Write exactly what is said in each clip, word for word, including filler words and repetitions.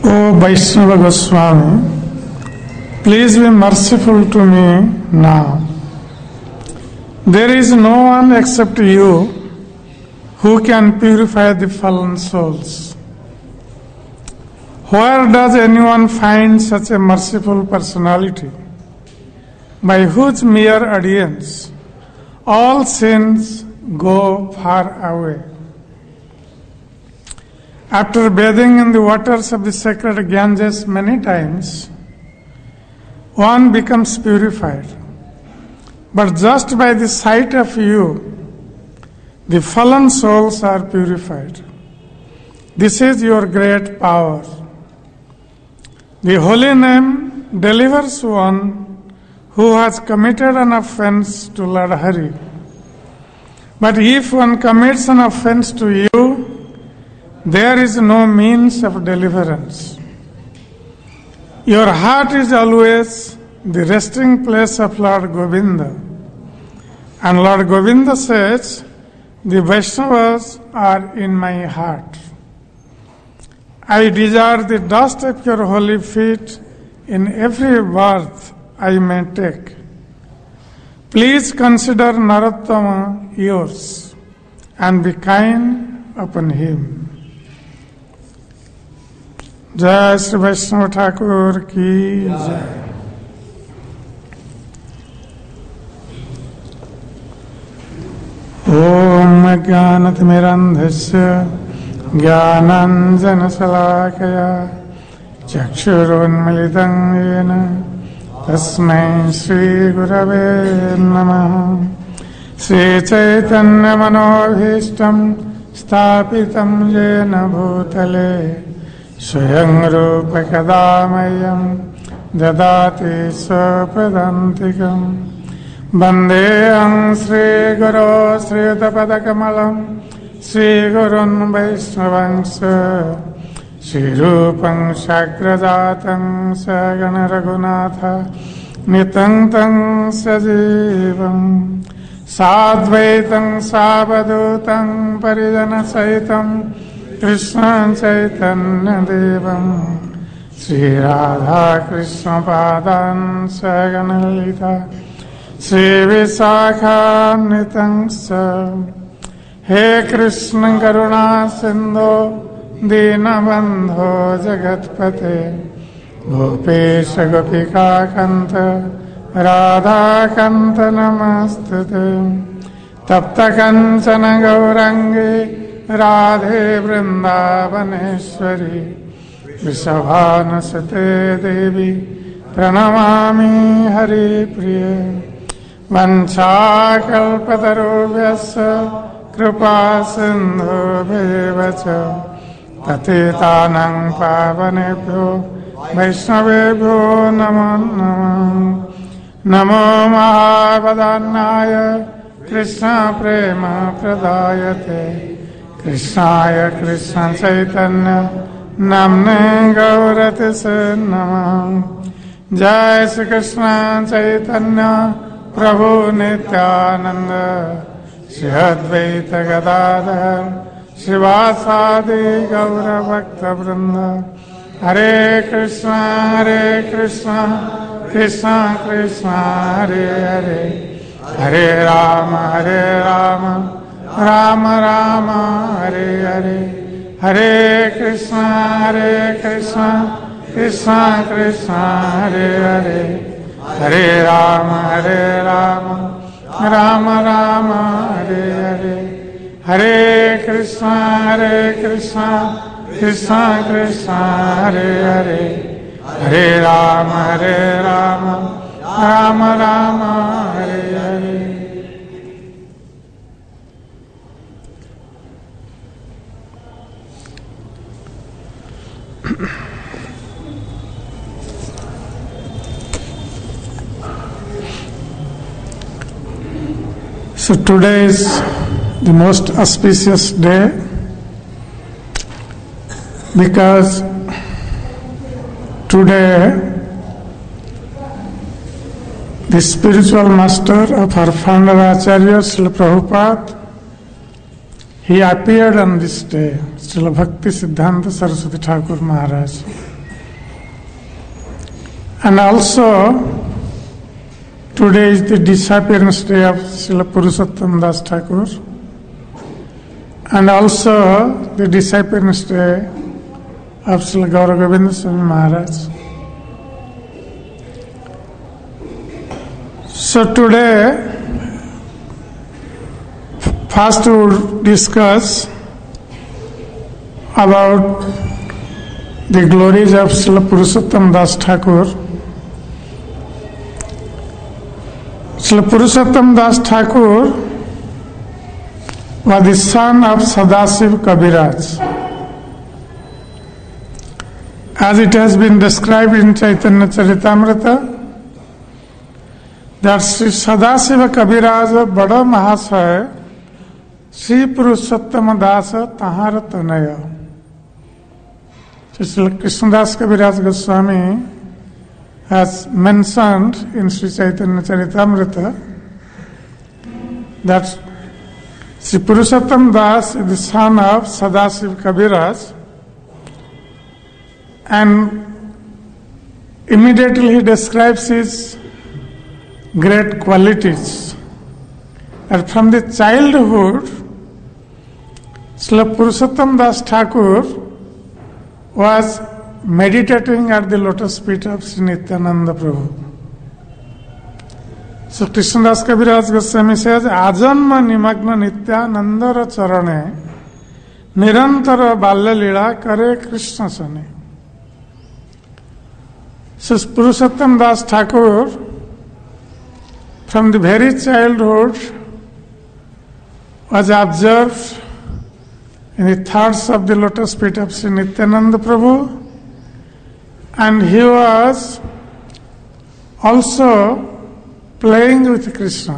O Vaishnava Goswami, please be merciful to me now. There is no one except you who can purify the fallen souls. Where does anyone find such a merciful personality, by whose mere audience all sins go far away? After bathing in the waters of the sacred Ganges many times, one becomes purified. But just by the sight of you, the fallen souls are purified. This is your great power. The holy name delivers one who has committed an offense to Lord Hari. But if one commits an offense to you, there is no means of deliverance. Your heart is always the resting place of Lord Govinda. And Lord Govinda says, the Vaishnavas are in my heart. I desire the dust of your holy feet in every birth I may take. Please consider Narottama yours and be kind upon him. जय श्री वैष्णव ठाकुर की जय। ओम ज्ञानतिमिरन्धस्य ज्ञानाञ्जनशलाकया चक्षुरुन्मिलितं येन तस्मै श्रीगुरवे नमः। श्रीचैतन्यमनोभीष्टं स्थापितं येन भूतले स्वयं रूप कदा मह्यं ददाति स्वपदान्तिकं। वन्देऽहं श्रीगुरो श्रीयुतपदकमलं श्रीगुरुन् वैष्णवंश श्रीरूपं साग्रजातं सगण रघुनाथ नितं तं सजीवं साद्वैतं सावधूतं परिजनसहितं कृष्ण चैतन्य देवं श्री राधा कृष्ण पादान् सगण ललिता श्री विशाखान्वितं च। हे कृष्ण करुणा सिंधो दीनबन्धो जगत्पते गोपेश गोपिका कान्त राधाकान्त नमस्तुते। तप्त कंचन गौरांगी राधे वृंदावनेश्वरी वृषभानुसुते देवी प्रणमामि हरिप्रिये। वंशाकल्पतरुभ्यश्च कृपा सिन्धुभ्येव च पतितानां पावनेभ्यो वैष्णवेभ्यो नमो नमः। नमो महावदान्याय कृष्ण प्रेम प्रदायते कृष्णाय कृष्ण चैतन्य नाम्ने गौरतिसे नमः। जय श्री कृष्ण चैतन्य प्रभु नित्यानंद श्री अद्वैत गदाधर श्रीवासादि गौर भक्त वृंद। हरे कृष्ण हरे कृष्ण कृष्ण कृष्ण हरे हरे हरे राम हरे राम राम राम हरे हरे। हरे कृष्ण हरे कृष्ण कृष्ण कृष्ण हरे हरे हरे राम हरे राम राम राम हरे हरे। हरे कृष्ण हरे कृष्ण कृष्ण कृष्ण हरे हरे हरे राम हरे Ram Ram Ram Hare Hare. So today is the most auspicious day because today the spiritual master of our founder Acharya Srila Prabhupada, he appeared on this day, Srila Bhakti Siddhanta Saraswati Thakur Maharaj. And also, today is the disappearance day of Srila Purushottam Das Thakur, and also the disappearance day of Srila Gaura Govinda Swami Maharaj. So today, first we will discuss about the glories of Srila Purushottam Das Thakur. Srila Purushottam Das Thakur was the son of Sadashiv Kaviraj. As it has been described in Chaitanya Charitamrita, that Sri Sadashiva Kaviraj Bada Mahasaya Sri Purushottam Dasa Tahara Tanaya. Sri Krishnadas Kaviraj Goswami has mentioned in Sri Chaitanya Charitamrita that Sri Purushottam Das is the son of Sadashiv Kaviraj, and immediately he describes his great qualities. And from the childhood, Srila Purushottam Das Thakur was meditating at the lotus feet of Sri Nityananda Prabhu. So Krishnadas Kaviraj Goswami says, Ajanma nimagna Nityanandara charane nirantara balya lila kare Krishna sane. So Purushottam Das Thakur, from the very childhood, was observed in the thoughts of the lotus feet of Sri Nityananda Prabhu, and he was also playing with Krishna.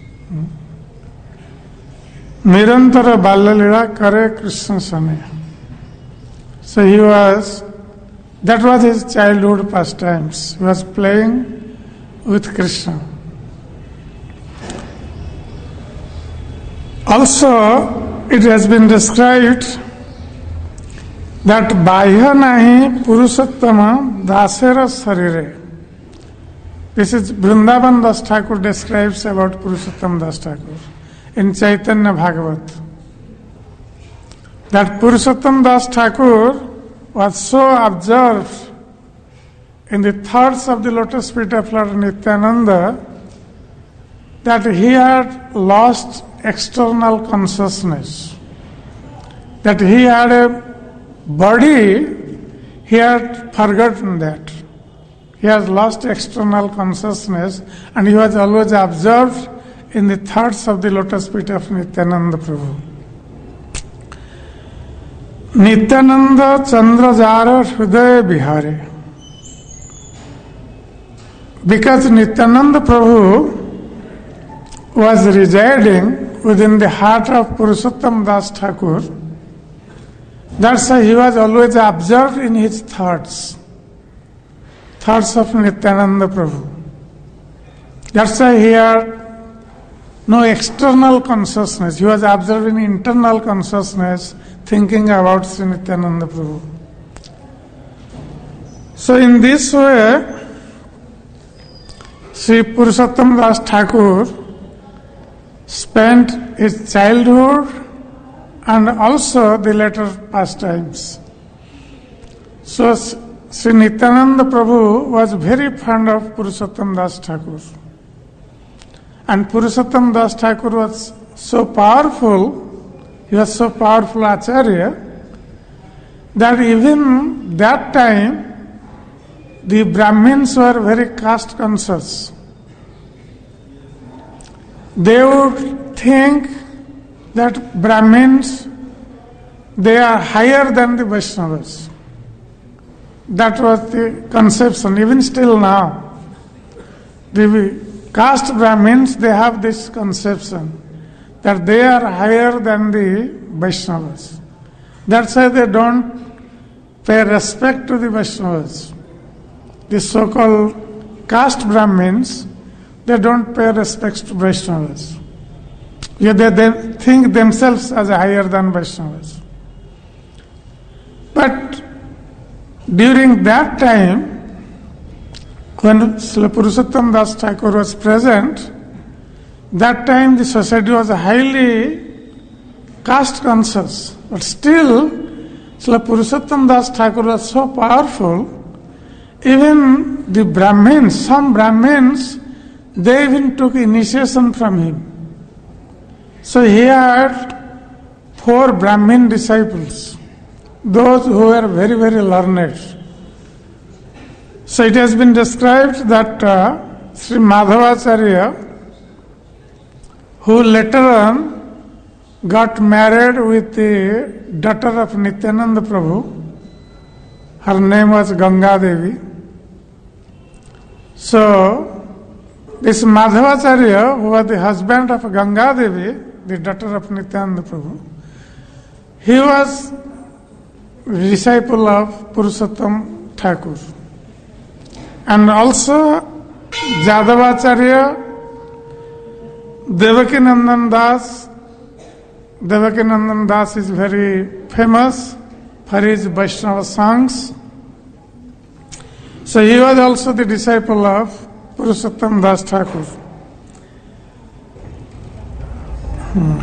Nirantara balya lila kare Krishna sane. So he was, that was his childhood pastimes. He was playing with Krishna. Also, it has been described that Bahya nahi Purushottama dasera sarire. This is Vrindavan Das Thakur describes about Purushottam Das Thakur in Chaitanya Bhagavat. That Purushottam Das Thakur was so absorbed in the thoughts of the lotus feet of Lord Nityananda that he had lost external consciousness. That he had a body, he had forgotten that. He has lost external consciousness, and he was always absorbed in the thoughts of the lotus feet of Nityananda Prabhu. Nityananda Chandrajara Hridaya Bihare. Because Nityananda Prabhu was residing within the heart of Purushottam Das Thakur, that's why he was always absorbed in his thoughts, thoughts of Nityananda Prabhu. That's why he had no external consciousness. He was observing internal consciousness, thinking about Sri Nityananda Prabhu. So in this way, Sri Purushottam Das Thakur spent his childhood and also the later pastimes. So Sri Nityananda Prabhu was very fond of Purushottam Das Thakur. And Purushottam Das Thakur was so powerful, he was so powerful Acharya, that even that time the Brahmins were very caste conscious. They would think that Brahmins, they are higher than the Vaishnavas. That was the conception, even still now. The caste Brahmins, they have this conception that they are higher than the Vaishnavas. That's why they don't pay respect to the Vaishnavas. The so-called caste Brahmins, they don't pay respect to Vaishnavas. Yeah, they, they think themselves as higher than Vaishnavas. But during that time, when Srila Purushottam Das Thakur was present, that time the society was highly caste conscious, but still Srila Purushottam Das Thakur was so powerful, even the Brahmins, some Brahmins, they even took initiation from him. So he had four Brahmin disciples, those who were very, very learned. So it has been described that uh, Sri Madhavacharya, who later on got married with the daughter of Nityananda Prabhu, her name was Ganga Devi. So this Madhavacharya, who was the husband of Ganga Devi, the daughter of Nityananda Prabhu, he was disciple of Purushottam Thakur. And also Jadavacharya, Devakinandan Das. Devakinandan Das is very famous for his Vaishnava songs. So he was also the disciple of Purushottam Das Thakur. Hmm.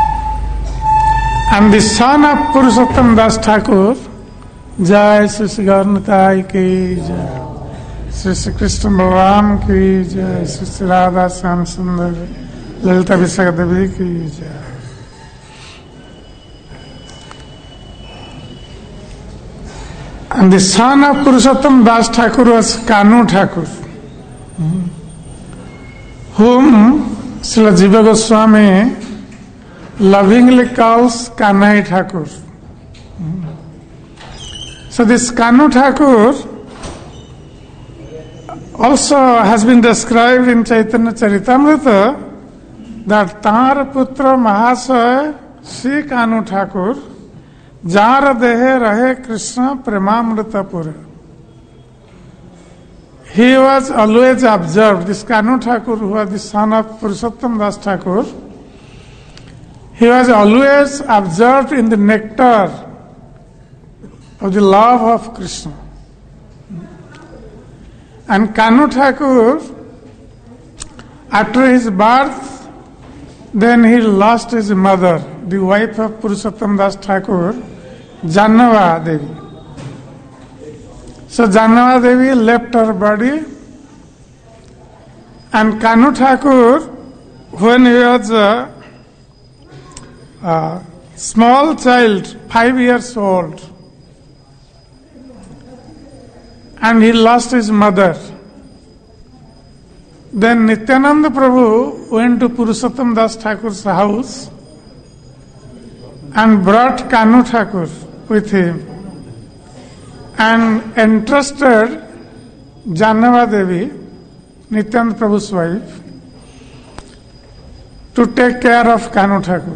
And the son of Purushottam Das Thakur, Jai Sri Sri Gauranitai ki Jai, Sri Sri Krishna Bhagavan ki Jai, Sri Sri Radha Shyam Sundar, Lalita Vishakha Devi ki Jai. And the son of Purushottam Das Thakur was Kanu Thakur, whom Srila Jiva Goswami lovingly calls Kanai Thakur. So this Kanu Thakur also has been described in Chaitanya Charitamrita that Tar Putra Mahasaya Sri Kanu Thakur Jar Dehe Rahe Krishna Premamrita Pura. He was always observed, this Kanu Thakur, who was the son of Purushottam Das Thakur, he was always observed in the nectar of the love of Krishna. And Kanu Thakur, after his birth, then he lost his mother, the wife of Purushottam Das Thakur, Jannava Devi. So Jannava Devi left her body, and Kanu Thakur, when he was a, a small child, five years old, and he lost his mother. Then Nityananda Prabhu went to Purushottam Das Thakur's house and brought Kanu Thakur with him and entrusted Jannava Devi, Nityananda Prabhu's wife, to take care of Kanu Thakur.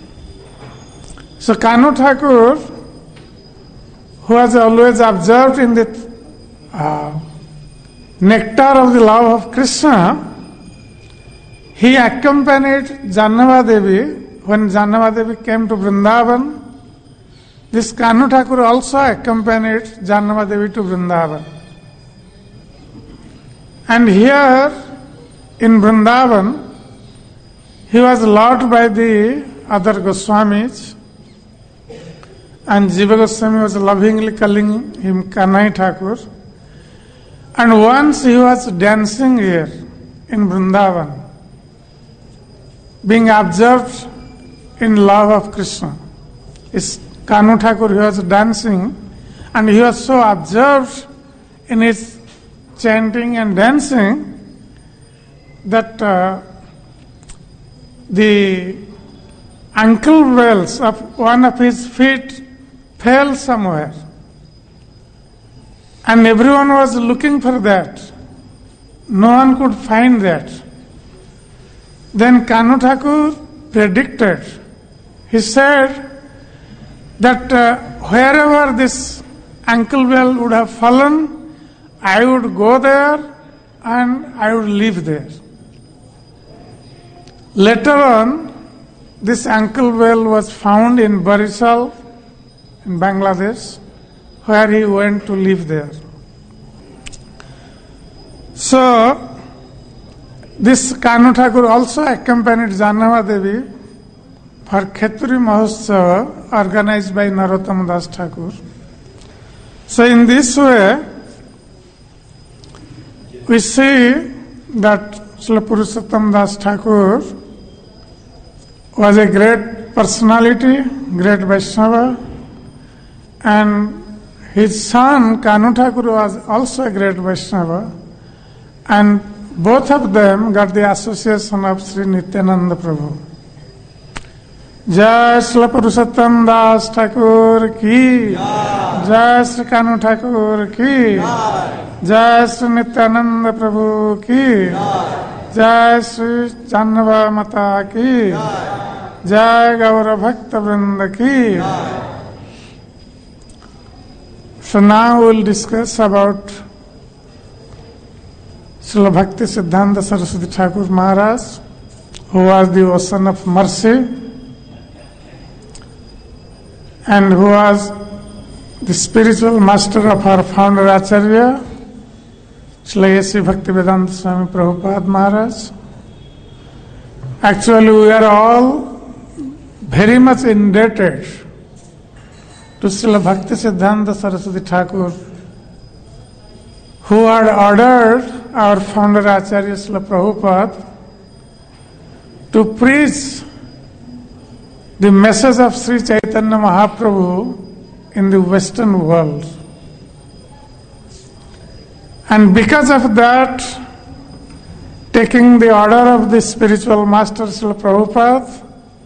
So Kanu Thakur, who was always observed in the uh, nectar of the love of Krishna, he accompanied Jannava Devi. When Jannava Devi came to Vrindavan, this Kanu Thakur also accompanied Jannava Devi to Vrindavan. And here in Vrindavan, he was loved by the other Goswamis, and Jiva Goswami was lovingly calling him Kanai Thakur. And once he was dancing here in Vrindavan, being observed in love of Krishna. It's Kanu Thakur, he was dancing, and he was so observed in his chanting and dancing that uh, the ankle wells of one of his feet fell somewhere. And everyone was looking for that. No one could find that. Then Kanu Thakur predicted. He said that uh, wherever this ankle well would have fallen, I would go there and I would live there. Later on, this ankle well was found in Barisal, in Bangladesh, where he went to live there. So, this Kanu Thakur also accompanied Janava Devi for Kheturi Mahotsav organized by Narottam Das Thakur. So in this way, we see that Srila Purushottam Das Thakur was a great personality, great Vaishnava, and his son Kanu Thakur was also a great Vaishnava, and both of them got the association of Sri Nityananda Prabhu. Jai Srila Purushottam Das Thakur ki, Jai Sri Kanu Thakur ki, Jai Sri Nityananda Prabhu ki, Jai Sri Jannava Mata ki, Jai Gaura Bhakta Vrinda ki. So now we will discuss about Srila Bhakti Siddhanta Saraswati Thakur Maharaj, who was the ocean of mercy and who was the spiritual master of our founder Acharya, Srila A C Bhaktivedanta Swami Prabhupada Maharaj. Actually, we are all very much indebted to Srila Bhakti Siddhanta Saraswati Thakur, who had ordered our founder Acharya Srila Prabhupada to preach the message of Sri Chaitanya Mahaprabhu in the Western world. And because of that, taking the order of the spiritual master Srila Prabhupada,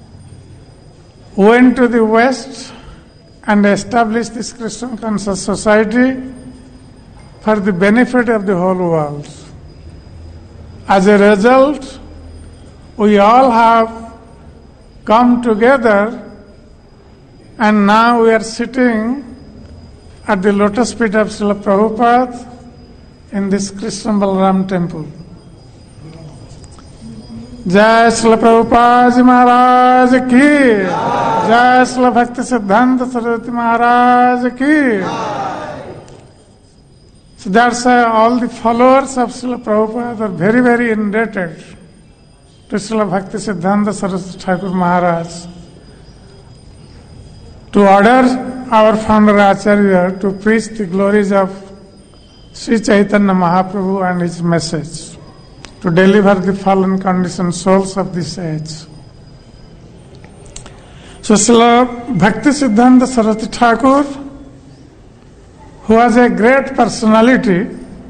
went to the West and established this Krishna Conscious Society for the benefit of the whole world. As a result, we all have come together, and now we are sitting at the lotus feet of Srila Prabhupada in this Krishna Balaram temple. Jai Srila Prabhupada Ji Maharaj ki, Jai Srila Bhakti Siddhanta Saraswati Maharaj ki. So that's why all the followers of Srila Prabhupada are very, very indebted to Srila Bhakti Siddhanta Saraswati Thakur Maharaj to order our founder Acharya to preach the glories of Sri Chaitanya Mahaprabhu and his message, to deliver the fallen conditioned souls of this age. So Srila Bhakti Siddhanta Saraswati Thakur, who was a great personality,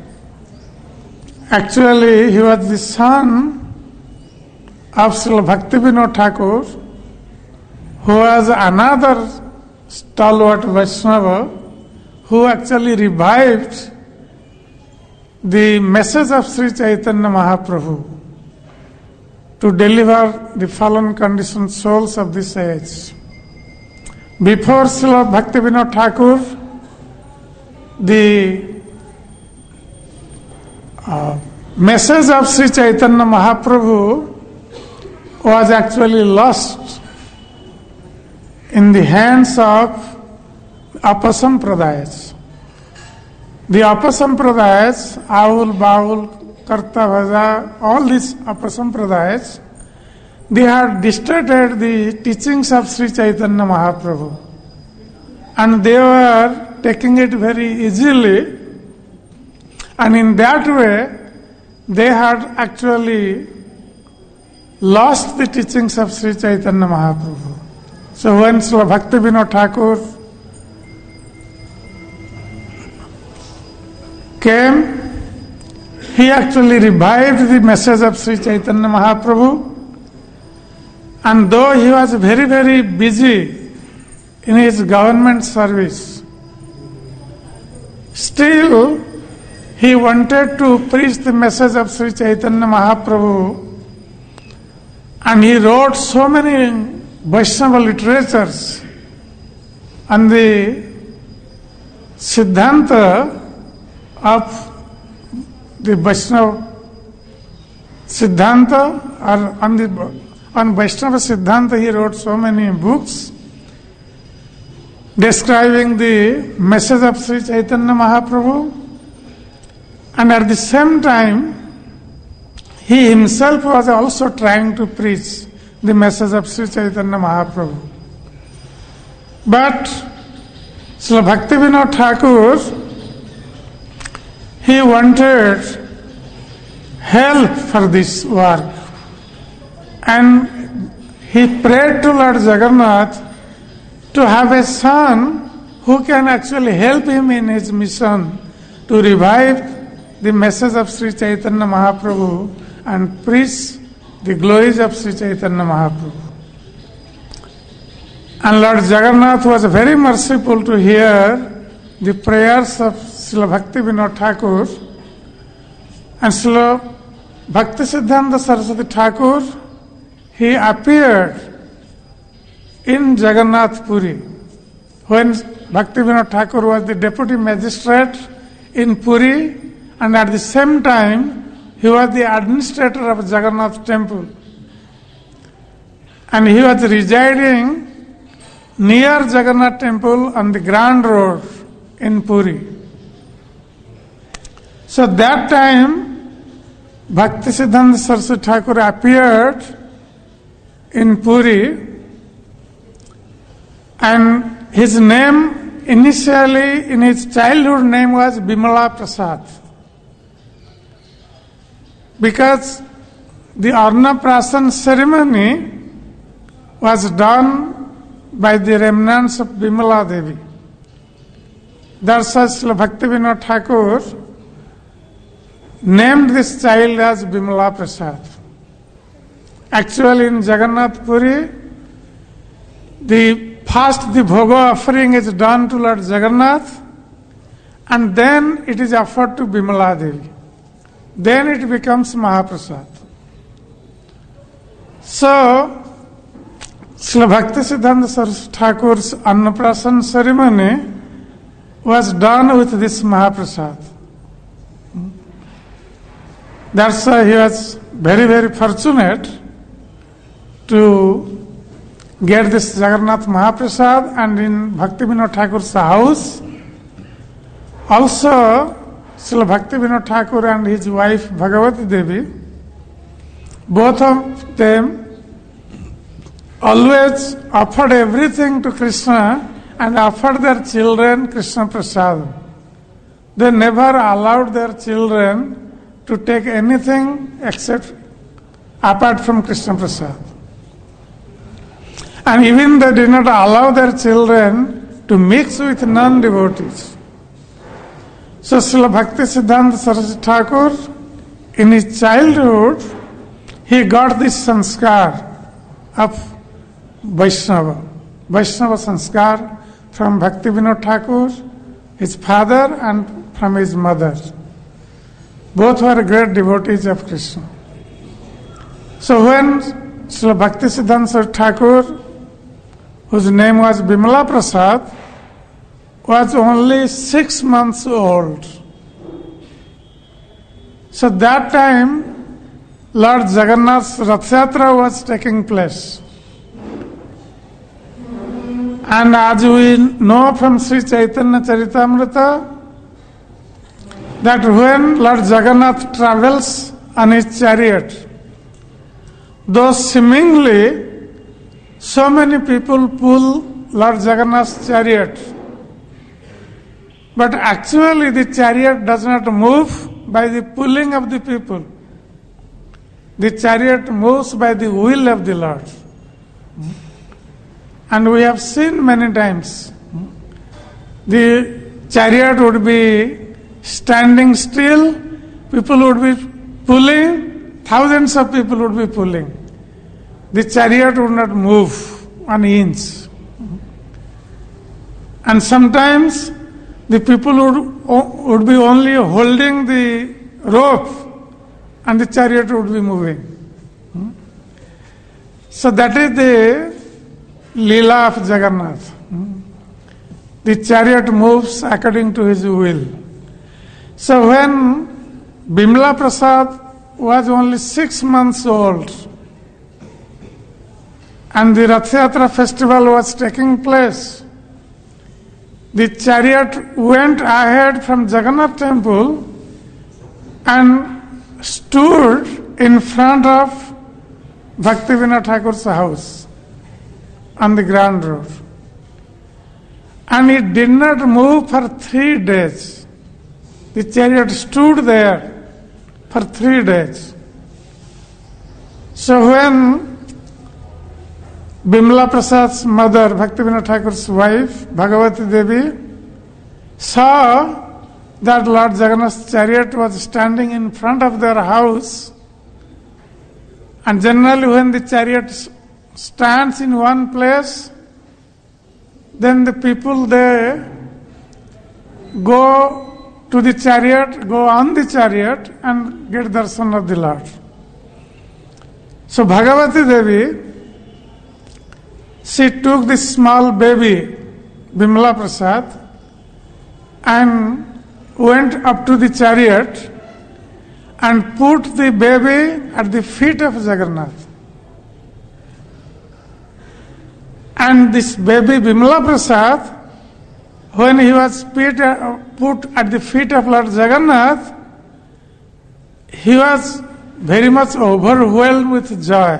actually he was the son of Srila Bhakti Vinod Thakur, who was another stalwart Vaishnava who actually revived the message of Sri Chaitanya Mahaprabhu to deliver the fallen conditioned souls of this age. Before Srila Bhakti Vinod Thakur, the uh, message of Sri Chaitanya Mahaprabhu was actually lost in the hands of Apasampradayas. The Apasampradayas, Aul, Baul, Karta, Bhaja, all these Apasampradayas, they had distorted the teachings of Sri Chaitanya Mahaprabhu, and they were taking it very easily, and in that way they had actually lost the teachings of Sri Chaitanya Mahaprabhu. So when Srila Bhakti Vinod Thakur came, he actually revived the message of Sri Chaitanya Mahaprabhu, and though he was very, very busy in his government service, still he wanted to preach the message of Sri Chaitanya Mahaprabhu, and he wrote so many Vaishnava literatures on the Siddhanta of the Vaishnava Siddhanta, or on the on Vaishnava Siddhanta he wrote so many books describing the message of Sri Chaitanya Mahaprabhu, And at the same time, he himself was also trying to preach the message of Sri Chaitanya Mahaprabhu. But Srila Bhaktivinoda Thakur, he wanted help for this work. And he prayed to Lord Jagannath to have a son who can actually help him in his mission to revive the message of Sri Chaitanya Mahaprabhu and preach the glories of Sri Chaitanya Mahaprabhu. And Lord Jagannath was very merciful to hear the prayers of Srila Bhaktivinoda Thakur. And Srila Bhaktisiddhanta Saraswati Thakur, he appeared in Jagannath Puri when Bhaktivinoda Thakur was the deputy magistrate in Puri, and at the same time he was the administrator of Jagannath temple. And he was residing near Jagannath temple on the Grand Road in Puri. So that time Bhaktisiddhanta Saraswati Thakur appeared in Puri, and his name initially in his childhood name was Bimala Prasad, because the Arnaprasan ceremony was done by the remnants of Bimala Devi. That's why Srila Bhaktivinoda Thakur named this child as Bimala Prasad. Actually in Jagannath Puri, the first the bhoga offering is done to Lord Jagannath, and then it is offered to Bimala Devi. Then it becomes Mahaprasad. So, Srila Bhaktisiddhanta Saraswati Thakur's Annaprasan ceremony was done with this Mahaprasad. That's why he was very, very fortunate to get this Jagannath Mahaprasad, and in Bhaktivinoda Thakur's house also Srila Bhaktivinoda Thakur and his wife Bhagavati Devi, both of them always offered everything to Krishna and offered their children Krishna Prasad. They never allowed their children to take anything except apart from Krishna Prasad. And even they did not allow their children to mix with non-devotees. So Srila Bhaktisiddhanta Saraswati Thakur, in his childhood, he got this sanskar of Vaishnava. Vaishnava sanskar from Bhaktivinoda Thakur, his father, and from his mother. Both were great devotees of Krishna. So when Srila Bhaktisiddhanta Saraswati Thakur, whose name was Bimala Prasad, was only six months old. So that time, Lord Jagannath's Rath Yatra was taking place. And as we know from Sri Chaitanya Charitamrita, that when Lord Jagannath travels on his chariot, though seemingly so many people pull Lord Jagannath's chariot, but actually the chariot does not move by the pulling of the people. The chariot moves by the will of the Lord. And we have seen many times, the chariot would be standing still, people would be pulling, thousands of people would be pulling. The chariot would not move an inch. And sometimes the people would, would be only holding the rope and the chariot would be moving. So that is the Leela of Jagannath. The chariot moves according to his will. So when Bimala Prasad was only six months old and the Rath Yatra festival was taking place, the chariot went ahead from Jagannath temple and stood in front of Bhaktivinoda Thakur's house on the Grand Road. And it did not move for three days. The chariot stood there for three days. So when Bimala Prasad's mother, Bhaktivinoda Thakur's wife, Bhagavati Devi, saw that Lord Jagannath's chariot was standing in front of their house, and generally when the chariot stands in one place, then the people they go to the chariot, go on the chariot and get darshan of the Lord. So Bhagavati Devi, she took this small baby, Bimala Prasad, and went up to the chariot and put the baby at the feet of Jagannath. And this baby Bimala Prasad, when he was put at the feet of Lord Jagannath, he was very much overwhelmed with joy.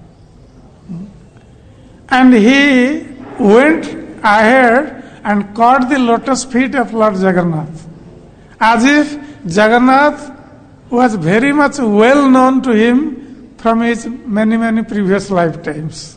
And he went ahead and caught the lotus feet of Lord Jagannath, as if Jagannath was very much well known to him from his many, many previous lifetimes.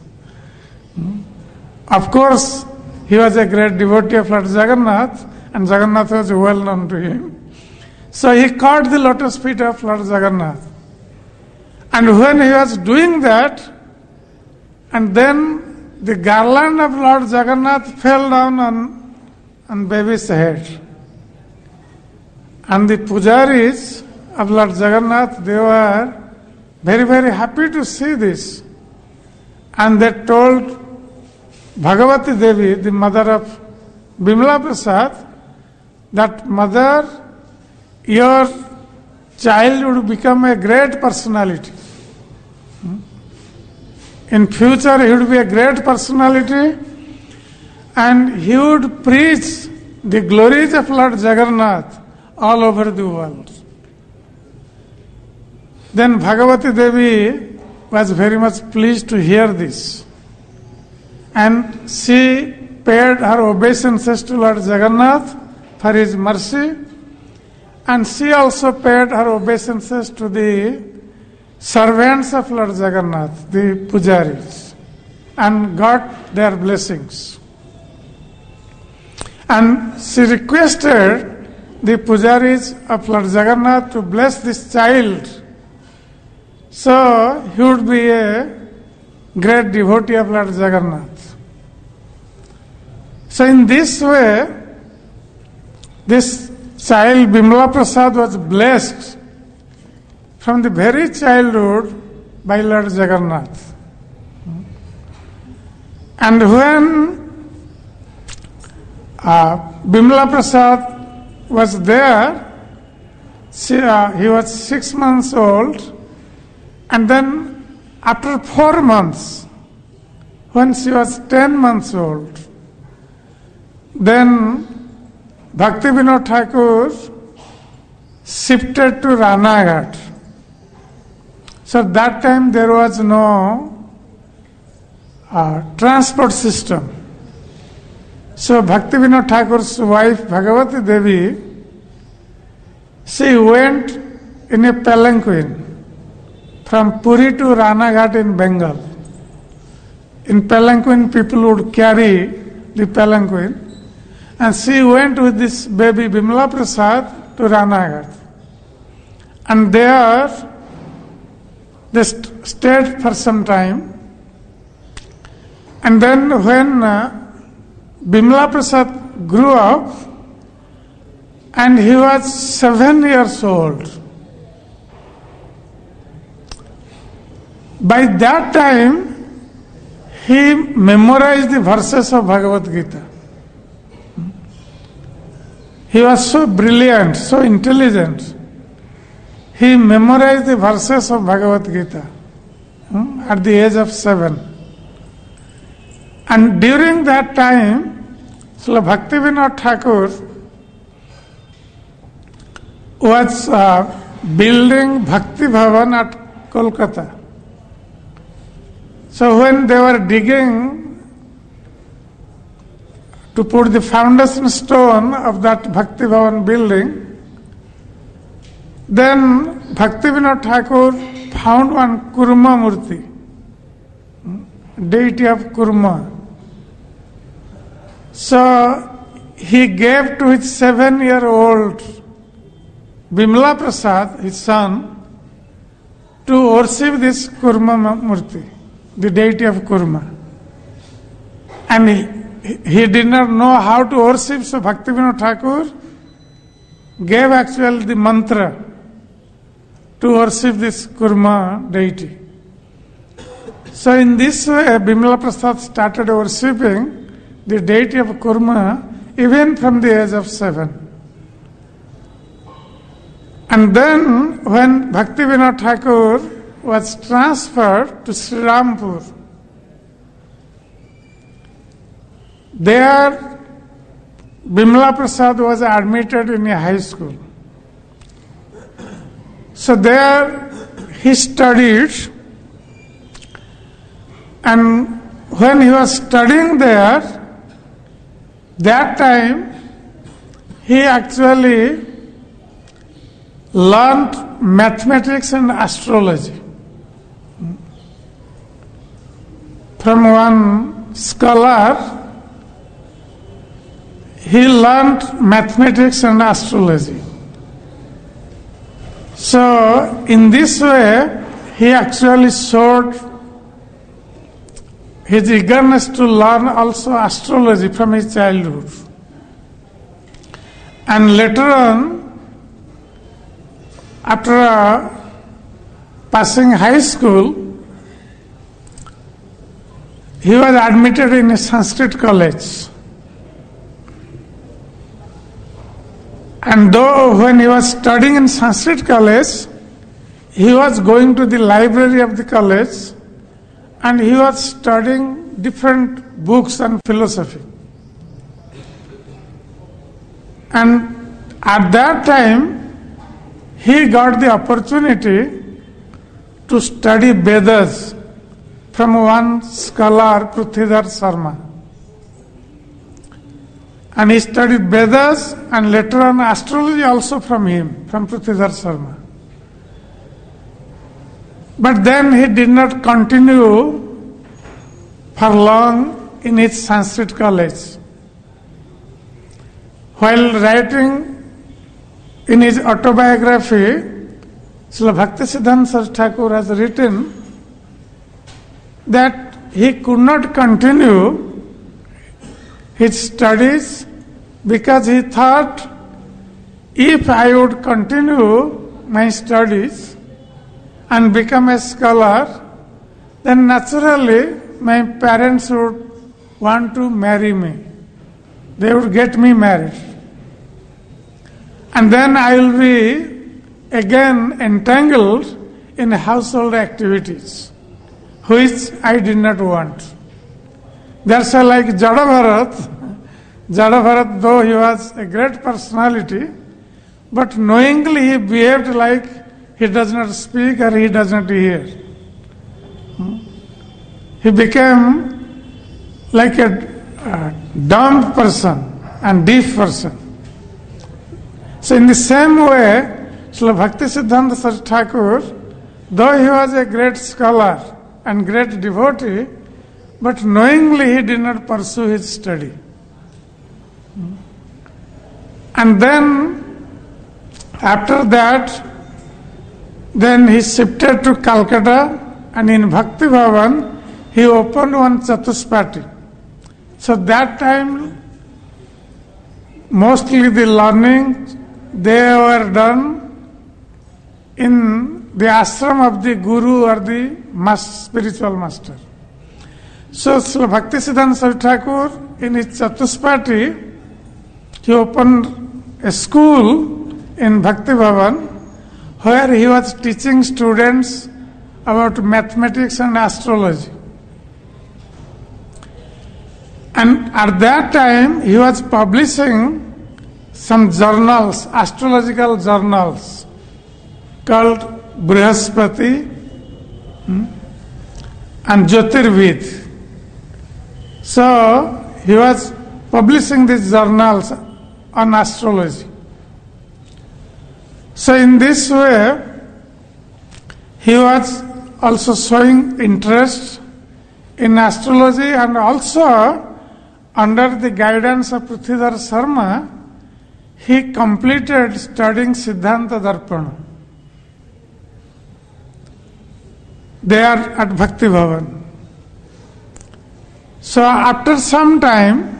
Of course, he was a great devotee of Lord Jagannath, and Jagannath was well known to him. So he caught the lotus feet of Lord Jagannath. And when he was doing that, and then the garland of Lord Jagannath fell down on, on baby's head. And the pujaris of Lord Jagannath, they were very, very happy to see this. And they told Bhagavati Devi, the mother of Bimala Prasad, that mother, your child would become a great personality. In future, he would be a great personality, and he would preach the glories of Lord Jagannath all over the world. Then Bhagavati Devi was very much pleased to hear this, and she paid her obeisances to Lord Jagannath for his mercy, and she also paid her obeisances to the servants of Lord Jagannath, the pujaris, and got their blessings. And she requested the pujaris of Lord Jagannath to bless this child, so he would be a great devotee of Lord Jagannath. So in this way, this child Bimala Prasad was blessed from the very childhood by Lord Jagannath. And when uh, Bimala Prasad was there, she, uh, he was six months old, and then after four months, when she was ten months old, then Bhaktivinoda Thakur shifted to Ranaghat. So that time there was no uh, transport system. So Bhaktivinoda Thakur's wife Bhagavati Devi, she went in a palanquin from Puri to Ranaghat in Bengal. In palanquin, people would carry the palanquin, and she went with this baby Bimala Prasad to Ranaghat. And there they st- stayed for some time. And then when uh, Bimala Prasad grew up, and he was seven years old, by that time he memorized the verses of Bhagavad Gita. He was so brilliant, so intelligent. He memorized the verses of Bhagavad Gita hmm, at the age of seven. And during that time, Srila Bhaktivinoda Thakur was uh, building Bhakti Bhavan at Kolkata. So when they were digging to put the foundation stone of that Bhakti Bhavan building, then Bhaktivinoda Thakur found one Kurma Murti, deity of Kurma. So he gave to his seven-year-old Bimla Prasad, his son, to worship this Kurma Murti, the deity of Kurma. And he, he did not know how to worship, so Bhaktivinoda Thakur gave actually the mantra to worship this Kurma deity. So in this way, Bimla Prasad started worshipping the deity of Kurma even from the age of seven. And then when Bhaktivinoda Thakur was transferred to Srirampur, there Bimla Prasad was admitted in a high school. So there he studied, and when he was studying there, that time he actually learned mathematics and astrology from one scholar. He learned mathematics and astrology. So in this way, he actually showed his eagerness to learn also astrology from his childhood. And later on, after uh, passing high school, he was admitted in a Sanskrit college. And though when he was studying in Sanskrit college, he was going to the library of the college and he was studying different books on philosophy. And at that time, he got the opportunity to study Vedas from one scholar, Prithidhar Sharma. And he studied Vedas and later on astrology also from him, from Prithidhar Sharma. But then he did not continue for long in his Sanskrit college. While writing in his autobiography, Srila Bhaktisiddhanta Saraswati Thakur has written that he could not continue his studies because he thought, if I would continue my studies and become a scholar, then naturally my parents would want to marry me. They would get me married. And then I will be again entangled in household activities, which I did not want. That's why, like Jadabharat, Jadabharat, though he was a great personality, but knowingly he behaved like he does not speak or he does not hear. He became like a uh, dumb person and deaf person. So in the same way, Srila Bhaktisiddhanta Saraswati Thakur, though he was a great scholar and great devotee, but knowingly he did not pursue his study. And then, after that, then he shifted to Calcutta, and in Bhakti Bhavan, he opened one Chatuspati. So that time, mostly the learning, they were done in the ashram of the Guru or the mas- spiritual master. So Srila Bhaktisiddhanta Saraswati Thakur, in his Chatuspati, he opened a school in Bhakti Bhavan where he was teaching students about mathematics and astrology. And at that time, he was publishing some journals, astrological journals. called Brihaspati hmm, and Jyotirvid. So he was publishing these journals on astrology. So in this way, he was also showing interest in astrology, and also under the guidance of Prithvidhar Sharma, he completed studying Siddhanta Darpana. There at Bhakti Bhavan. So after some time,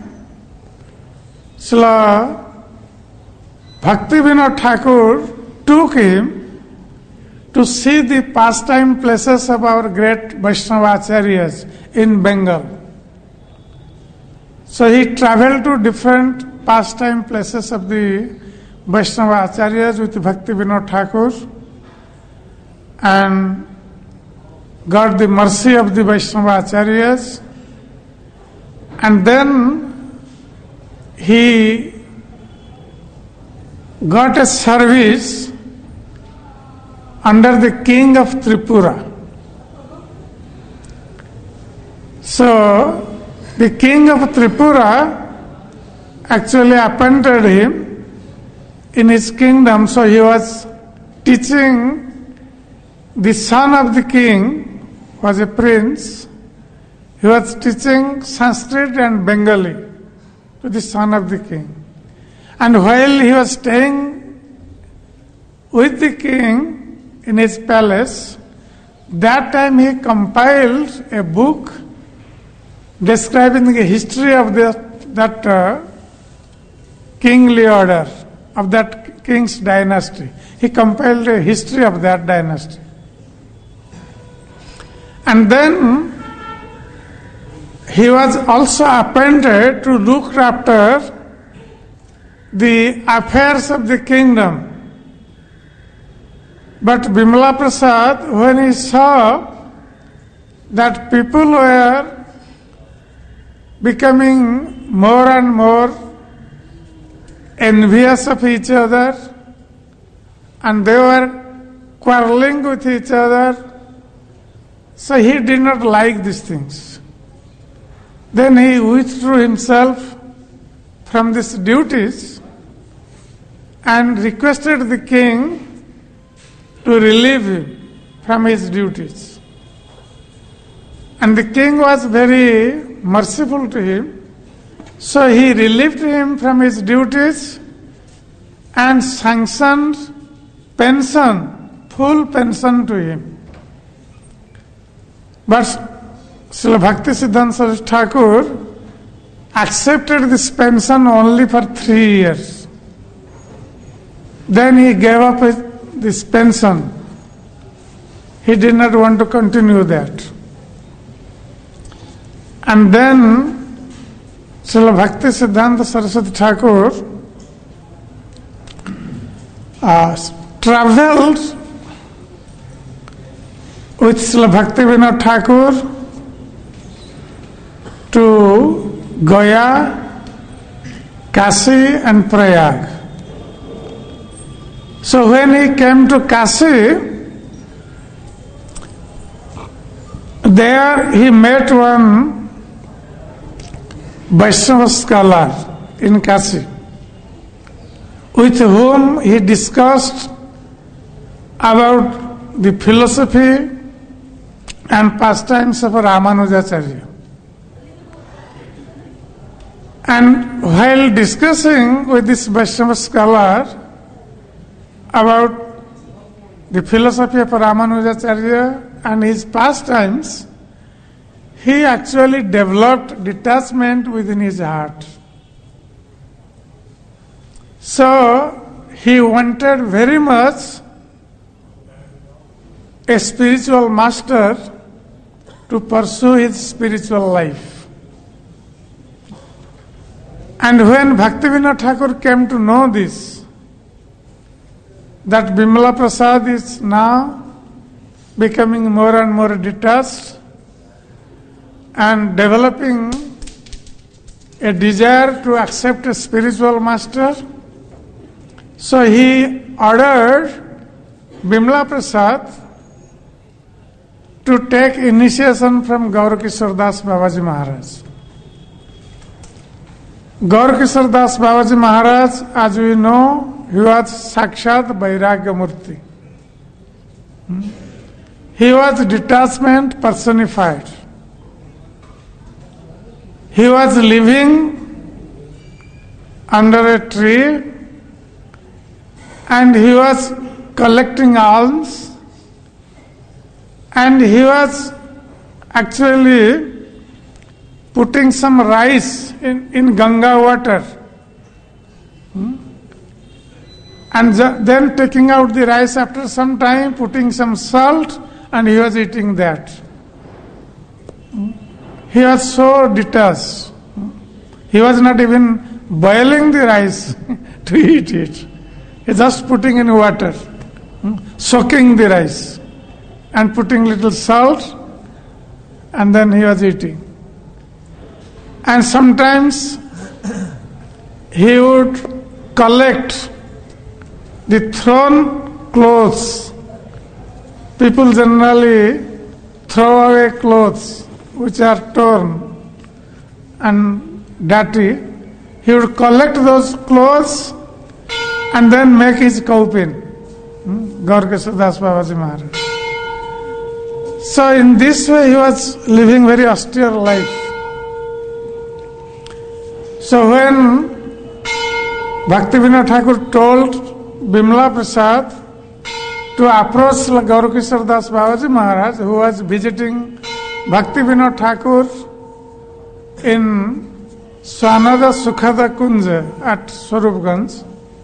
Srila Bhakti Vinod Thakur took him to see the pastime places of our great Vaishnava Acharyas in Bengal. So he traveled to different pastime places of the Vaishnava Acharyas with Bhakti Vinod Thakur and got the mercy of the Vaishnava Acharyas, and then he got a service under the king of Tripura. So the king of Tripura actually appointed him in his kingdom, so he was teaching the son of the king, was a prince. He was teaching Sanskrit and Bengali to the son of the king. And while he was staying with the king in his palace, that time he compiled a book describing the history of the, that uh, kingly order, of that king's dynasty. He compiled a history of that dynasty. And then he was also appointed to look after the affairs of the kingdom. But Bimala Prasad, when he saw that people were becoming more and more envious of each other, and they were quarreling with each other, so he did not like these things. Then he withdrew himself from these duties and requested the king to relieve him from his duties. And the king was very merciful to him, so he relieved him from his duties and sanctioned pension, full pension to him. But Srila Bhakti Siddhanta Saraswati Thakur accepted this pension only for three years. Then he gave up his, this pension. He did not want to continue that. And then Srila Bhakti Siddhanta Saraswati Thakur uh, travelled with Srila Bhakti Vinod Thakur to Gaya, Kashi and Prayag. So when he came to Kashi, there he met one Vaishnava scholar in Kashi, with whom he discussed about the philosophy and pastimes of Ramanujacharya. And while discussing with this Vaishnava scholar about the philosophy of Ramanujacharya and his pastimes, he actually developed detachment within his heart. So he wanted very much a spiritual master to pursue his spiritual life. And when Bhaktivinoda Thakur came to know this, that Bimala Prasad is now becoming more and more detached and developing a desire to accept a spiritual master, so he ordered Bimla Prasad to take initiation from Gaura Kishore Das Babaji Maharaj. Gaura Kishore Das Babaji Maharaj, as we know, he was Sakshat Vairagya Murti. Hmm? He was detachment personified. He was living under a tree and he was collecting alms and he was actually putting some rice in, in Ganga water. Hmm? And then taking out the rice after some time, putting some salt, and he was eating that. Hmm? He was so detached. Hmm? He was not even boiling the rice to eat it. He just putting in water, hmm? soaking the rice, and putting little salt, and then he was eating. And sometimes he would collect the thrown clothes. People generally throw away clothes which are torn and dirty. He would collect those clothes and then make his kaupin. Hmm? Gaura Kishore Das Babaji Maharaj. So in this way he was living very austere life. So when Bhaktivinoda Thakur told Bimla Prasad to approach Gaura Kishore Das Babaji Maharaj, who was visiting Bhaktivinoda Thakur in Swanada Sukhada Kunja at Swarupganj.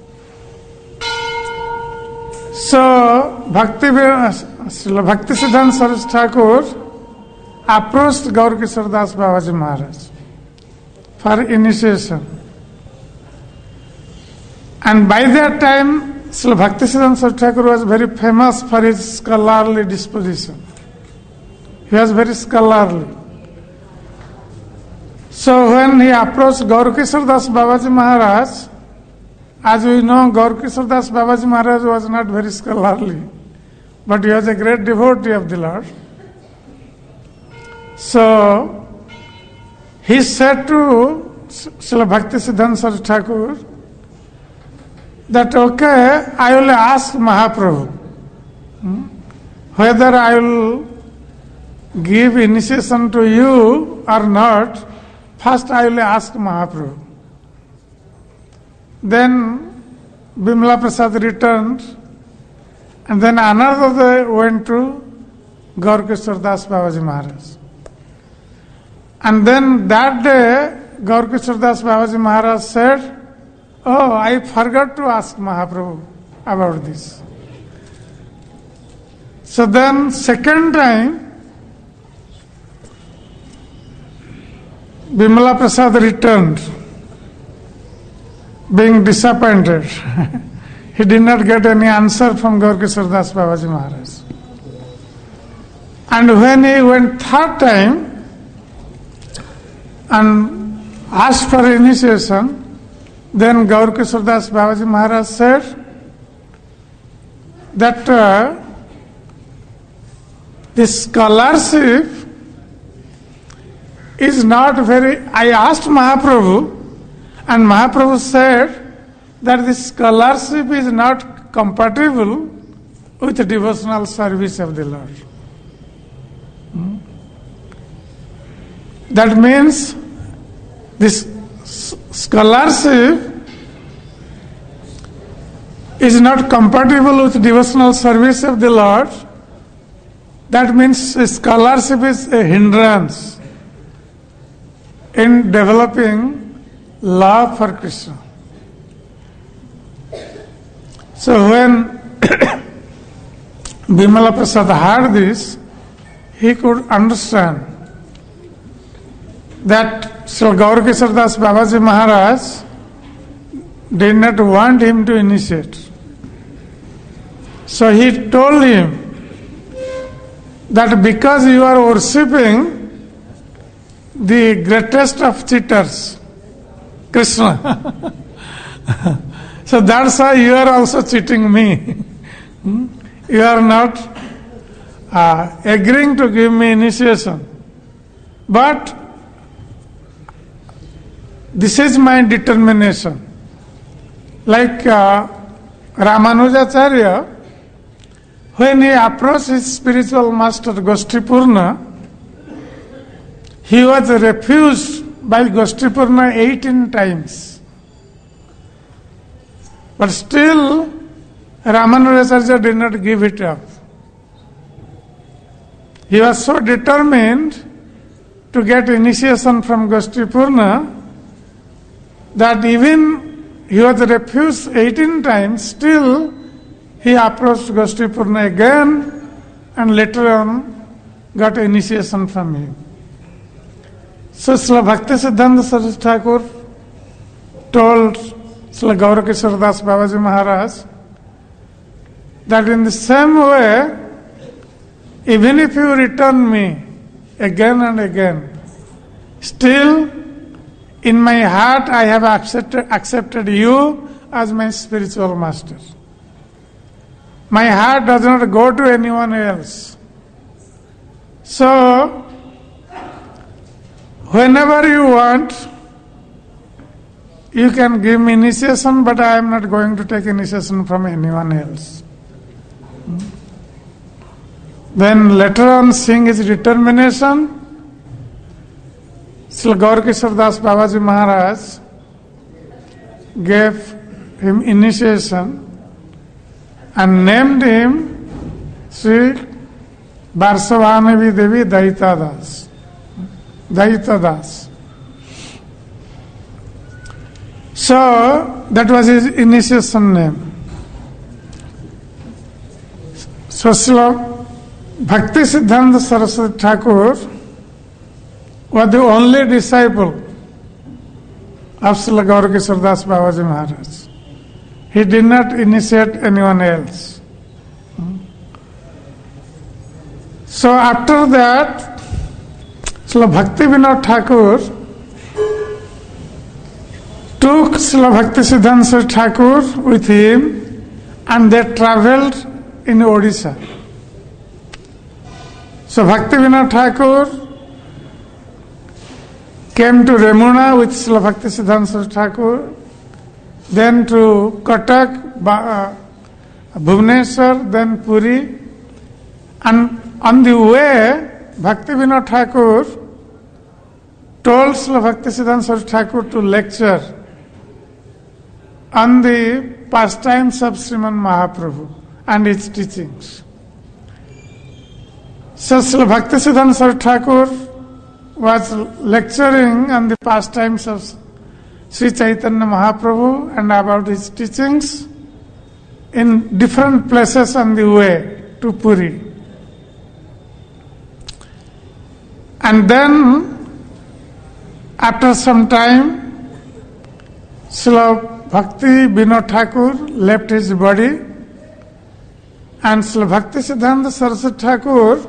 So Bhakti Bhaktisiddhanta Saraswati Thakur approached Gaura Kishore Das Babaji Maharaj for initiation. And by that time, Srila Bhaktisiddhanta Saraswati Thakur was very famous for his scholarly disposition. He was very scholarly. So when he approached Gaura Kishore Das Babaji Maharaj, as we know, Gaura Kishore Das Babaji Maharaj was not very scholarly, but he was a great devotee of the Lord. So he said to Srila Bhaktisiddhanta Saraswati Thakur that, okay, I will ask Mahaprabhu hmm, whether I will give initiation to you or not. First I will ask Mahaprabhu. Then Bimla Prasad returned, and then another day went to Gaura Kishore Das Babaji Maharaj. And then that day, Gaura Kishore Das Babaji Maharaj said, oh, I forgot to ask Mahaprabhu about this. So then second time, Bimla Prasad returned, being disappointed. He did not get any answer from Gaura Kishore Das Babaji Maharaj. And when he went third time and asked for initiation, then Gaura Kishore Das Babaji Maharaj said that uh, the scholarship is not very... I asked Mahaprabhu, and Mahaprabhu said that the scholarship is not compatible with the devotional service of the Lord. Hmm? That means this scholarship is not compatible with devotional service of the Lord. That means scholarship is a hindrance in developing love for Krishna. So when Bimala Prasad heard this, he could understand that Sri Gaura Kishore Das Babaji Maharaj did not want him to initiate. So he told him that because you are worshipping the greatest of cheaters, Krishna, so that's why you are also cheating me. you are not uh, agreeing to give me initiation. But this is my determination. Like uh, Ramanujacharya, when he approached his spiritual master Goshtipurna, he was refused by Goshtipurna eighteen times. But still, Ramanujacharya did not give it up. He was so determined to get initiation from Goshtipurna that even he was refused eighteen times, still he approached Goshtipurna again and later on got initiation from him. So Srila Bhaktisiddhanta Saraswati Thakur told Srila Gaurakishora Das Babaji Maharaj that in the same way, even if you return me again and again, still in my heart I have accepted, accepted you as my spiritual master. My heart does not go to anyone else. So, whenever you want, you can give me initiation, but I am not going to take initiation from anyone else. Then later on, seeing his determination, Srila Gaurakishora Das Babaji Maharaj gave him initiation and named him Sri Varsavanavi Devi Daita Das. Daita Das. So, that was his initiation name. So, Srila Bhaktisiddhanta Saraswati Thakur was the only disciple of Srila Gaurakishora Das Babaji Maharaj. He did not initiate anyone else. So after that, Srila Bhakti Vinod Thakur took Srila Bhaktisiddhanta Thakur with him and they travelled in Odisha. So Bhakti Vinod Thakur came to Remuna with Srila Bhaktisiddhanta Thakur, then to Katak, uh, Bhubaneswar, then Puri. And on the way, Bhakti Vinod Thakur told Srila Bhaktisiddhanta Thakur to lecture on the pastimes of Sriman Mahaprabhu and its teachings. So Srila Bhaktisiddhanta Thakur was lecturing on the pastimes of Sri Chaitanya Mahaprabhu and about his teachings in different places on the way to Puri. And then, after some time, Srila Bhakti Vinod Thakur left his body and Srila Bhaktisiddhanta Saraswati Thakur,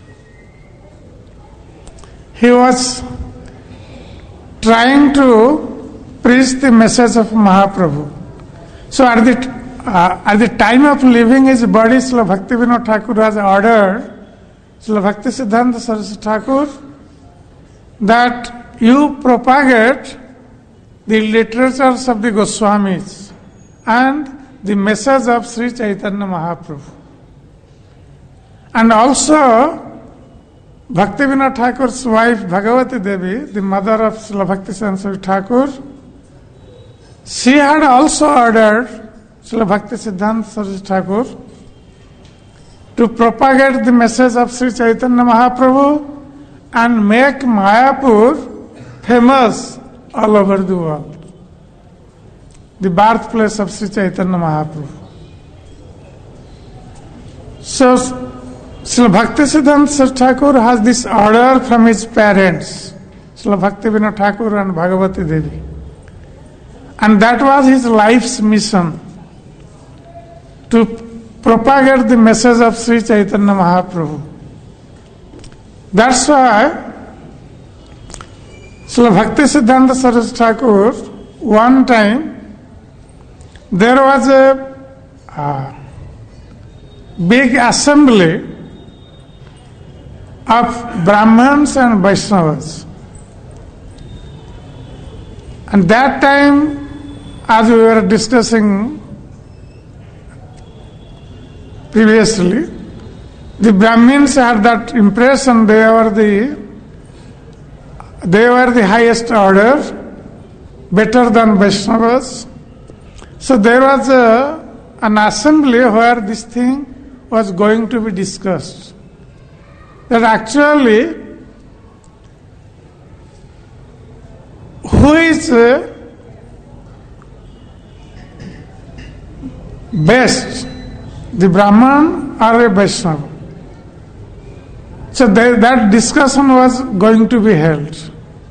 he was trying to preach the message of Mahaprabhu. So at the, uh, at the time of leaving his body, Srila Bhakti Vinod Thakur has ordered Srila Bhaktisiddhanta Saraswati Thakur that you propagate the literatures of the Goswamis and the message of Sri Chaitanya Mahaprabhu. And also, Bhakti Vinod Thakur's wife Bhagavati Devi, the mother of Srila Bhaktisiddhanta Thakur, she had also ordered Srila Bhaktisiddhanta Saraswati Thakur to propagate the message of Sri Chaitanya Mahaprabhu and make Mayapur famous all over the world, the birthplace of Sri Chaitanya Mahaprabhu. So, Srila Bhaktisiddhanta Thakur has this order from his parents, Srila Bhakti Vinod Thakur and Bhagavati Devi. And that was his life's mission, to propagate the message of Sri Chaitanya Mahaprabhu. That's why Srila Bhaktisiddhanta Saraswati Thakur, one time, there was a uh, big assembly of Brahmins and Vaishnavas. And that time, as we were discussing previously, the Brahmins had that impression they were the they were the highest order, better than Vaishnavas. So there was a, an assembly where this thing was going to be discussed. That actually, who is uh, best, the Brahman or a Vaishnava? So there, that discussion was going to be held.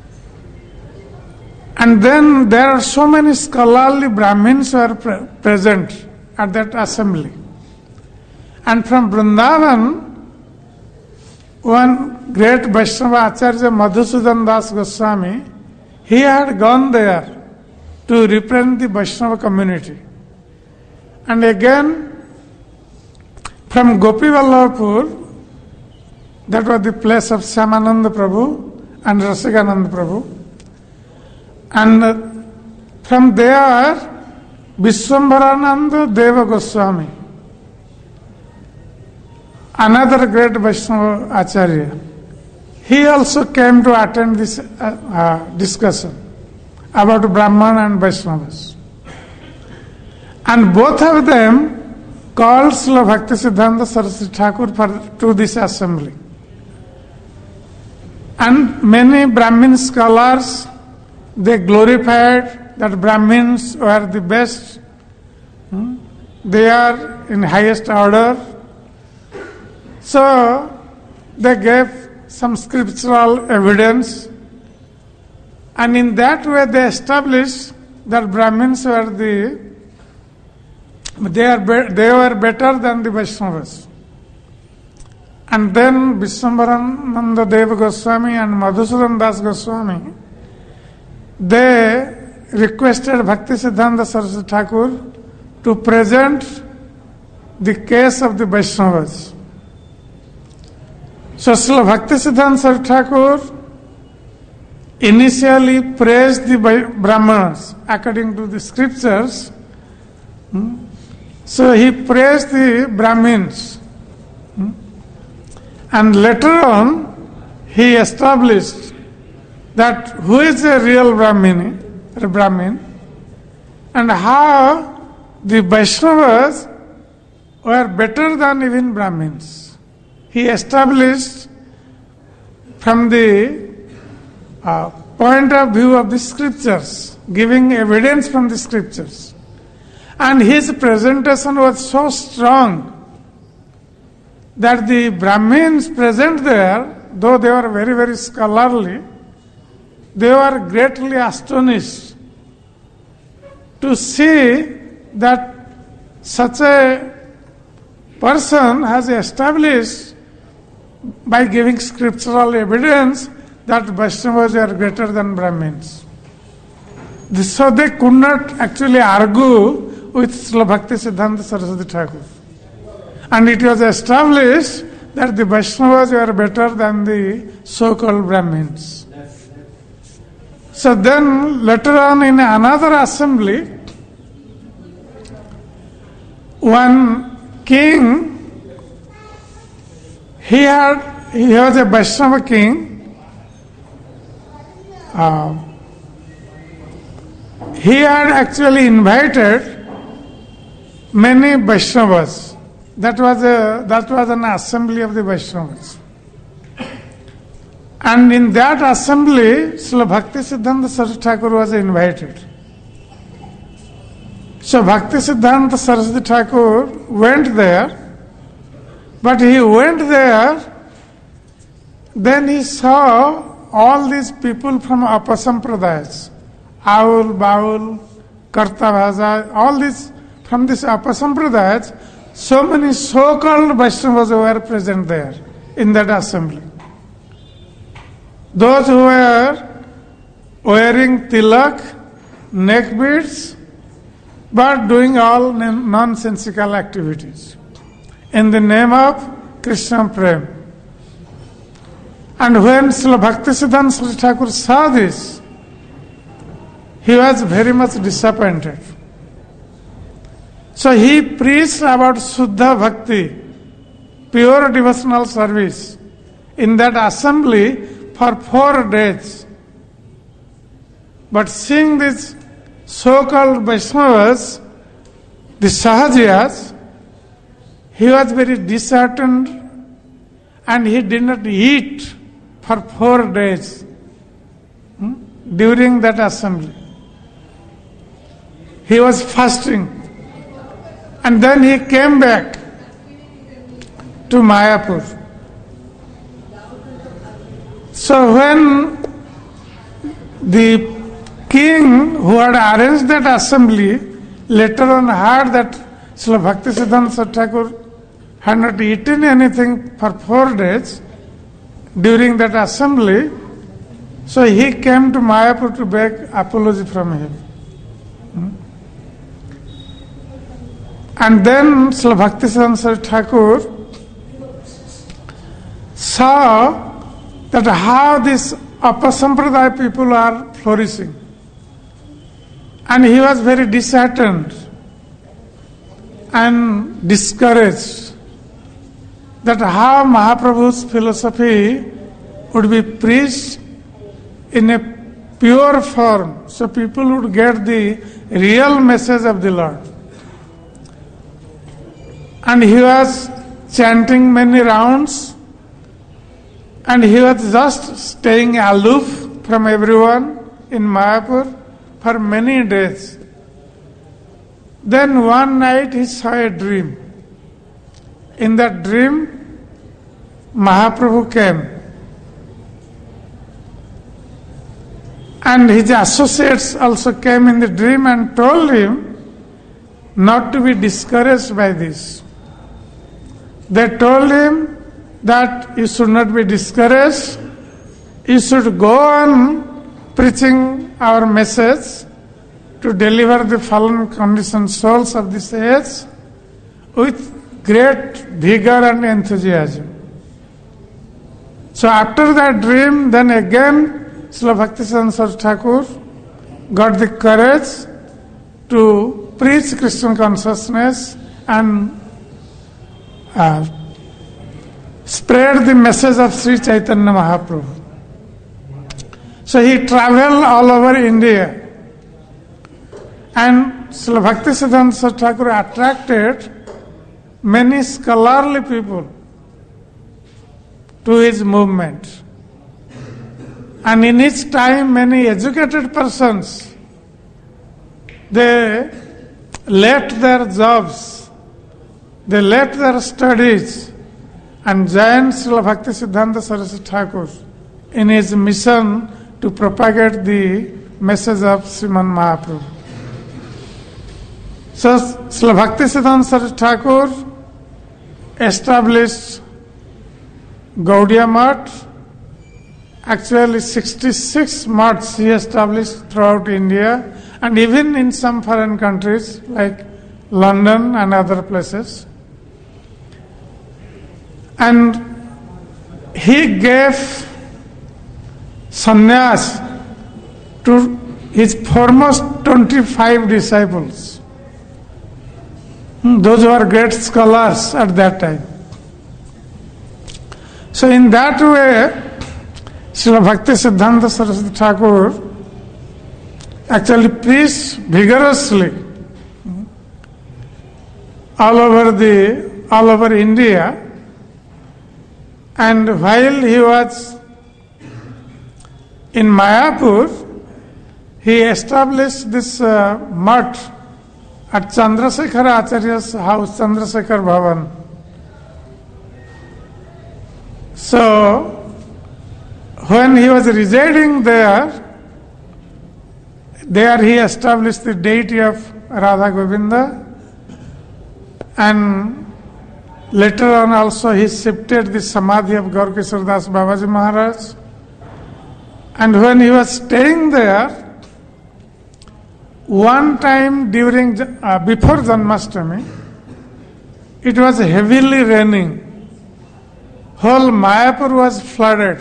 And then there are so many scholarly Brahmins who are pre- present at that assembly. And from Vrindavan, one great Vaishnava Acharya Madhusudan Das Goswami, he had gone there to represent the Vaishnava community. And again, from Gopi Vallabhapur, that was the place of Shyamananda Prabhu and Rasikananda Prabhu. And uh, from there, Vishwambharananda Deva Goswami, another great Vaishnava Acharya, he also came to attend this uh, uh, discussion about Brahman and Vaishnavas. And both of them called Srila Bhaktisiddhanta Saraswati Thakur for, to this assembly. And many Brahmin scholars, they glorified that Brahmins were the best. Hmm? They are in highest order. So they gave some scriptural evidence, and in that way they established that Brahmins were the they are be, they were better than the Vaishnavas. And then Vishwambharananda Deva Goswami and Madhusudan Das Goswami, they requested Bhaktisiddhanta Saraswati Thakur to present the case of the Vaishnavas. So Srila Bhaktisiddhanta Saraswati Thakur initially praised the Brahmanas according to the scriptures. So he praised the Brahmins. And later on, he established that who is a real Brahmin, a Brahmin, and how the Vaishnavas were better than even Brahmins. He established from the uh, point of view of the scriptures, giving evidence from the scriptures. And his presentation was so strong that the Brahmins present there, though they were very, very scholarly, they were greatly astonished to see that such a person has established by giving scriptural evidence that Vaishnavas are greater than Brahmins. So they could not actually argue with Srila Bhaktisiddhanta Saraswati Thakur. And it was established that the Vaishnavas were better than the so-called Brahmins. So then later on in another assembly, one king, he had he was a Vaishnava king. Uh, he had actually invited many Vaishnavas. That was a that was an assembly of the Vaishnavas. And in that assembly, Srila Bhaktisiddhanta Saraswati Thakur was invited. So Bhaktisiddhanta Saraswati Thakur went there, but he went there, then he saw all these people from Apasampradayas, Aul, Baul, Kartabhaja, all these from this Apasampradayas, so many so-called Vaishnavas were present there in that assembly. Those who were wearing tilak, neck beads, but doing all nonsensical activities. in the name of Krishna Prem. And when Srila Bhaktisiddhanta Saraswati Thakur saw this, he was very much disappointed. So he preached about Shuddha Bhakti, pure devotional service, in that assembly for four days. But seeing these so-called Vaishnavas, the Sahajiyas, he was very disheartened and he did not eat for four days hmm, during that assembly. He was fasting. And then he came back to Mayapur. So when the king who had arranged that assembly later on heard that Srila Bhaktisiddhanta Saraswati Thakur had not eaten anything for four days during that assembly, so he came to Mayapur to beg apology from him. Hmm? And then Srila Bhaktisiddhanta Saraswati Thakur saw that how these Apasampradaya people are flourishing. And he was very disheartened and discouraged that how Mahaprabhu's philosophy would be preached in a pure form, so people would get the real message of the Lord. And he was chanting many rounds, and he was just staying aloof from everyone in Mayapur for many days. Then one night he saw a dream. In that dream, Mahaprabhu came. And his associates also came in the dream and told him not to be discouraged by this. They told him that you should not be discouraged, you should go on preaching our message to deliver the fallen conditioned souls of this age with great vigor and enthusiasm. So after that dream, then again Srila Bhaktisiddhanta Saraswati Thakur got the courage to preach Krishna consciousness and uh, spread the message of Sri Chaitanya Mahaprabhu. So he traveled all over India. And Srila Bhaktisiddhanta Saraswati Thakur attracted many scholarly people to his movement. And in its time, many educated persons, they left their jobs, they left their studies, and joined Srila Bhaktisiddhanta Saraswati Thakur in his mission to propagate the message of Sriman Mahaprabhu. So Srila Bhaktisiddhanta Saraswati Thakur established Gaudiya Math. Actually sixty-six maths he established throughout India and even in some foreign countries like London and other places. And he gave sannyas to his foremost twenty-five disciples. Those were great scholars at that time. So in that way, Srila Bhaktisiddhanta Saraswati Thakur actually preached vigorously all over the all over India. And while he was in Mayapur, he established this uh, math at Chandrasekhara Acharya's house, Chandrasekhar Bhavan. So, when he was residing there, there he established the deity of Radha Govinda, and later on also he shifted the Samadhi of Gaur Kishore Das Babaji Maharaj. And when he was staying there, one time during uh, before Janmashtami, it was heavily raining. Whole Mayapur was flooded.